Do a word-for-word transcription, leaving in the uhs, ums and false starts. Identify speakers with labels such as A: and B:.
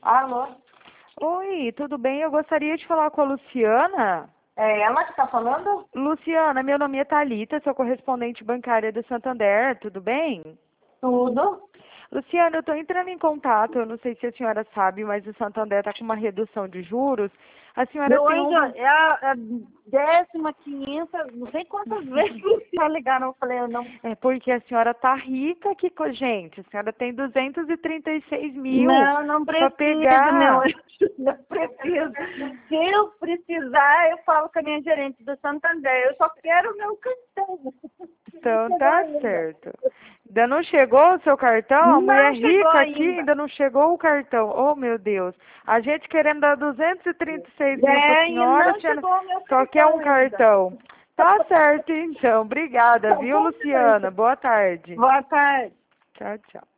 A: Alô?
B: Oi, tudo bem? Eu gostaria de falar com a Luciana.
A: É ela que está falando?
B: Luciana, meu nome é Thalita, sou correspondente bancária do Santander, tudo bem?
A: Tudo.
B: Luciana, eu estou entrando em contato, eu não sei se a senhora sabe, mas o Santander está com uma redução de juros. A senhora
A: Meu
B: tem
A: anjo,
B: algum...
A: é a, a décima, quinhentas, não sei quantas vezes já ligaram. Eu falei, eu não,
B: É porque a senhora está rica aqui com a gente, a senhora tem duzentos e trinta e seis mil
A: não, não
B: para
A: preciso, meu
B: pegar.
A: anjo, não preciso. Se eu precisar, eu falo com a minha gerente do Santander. Eu só quero o meu cartão. Não
B: Então
A: chegou
B: tá
A: ainda.
B: certo. Ainda não chegou o seu cartão? A mulher
A: Não chegou
B: rica aqui
A: ainda.
B: ainda não chegou o cartão. Oh, meu Deus. A gente querendo dar duzentos e trinta e seis mil para a
A: É, e
B: senhora, a
A: não
B: senhora
A: chegou o meu
B: só quer
A: cartão
B: um
A: ainda.
B: cartão. Tá certo, então. Obrigada,
A: Tá
B: viu,
A: bom,
B: Luciana? Boa tarde.
A: boa tarde.
B: Tchau, tchau.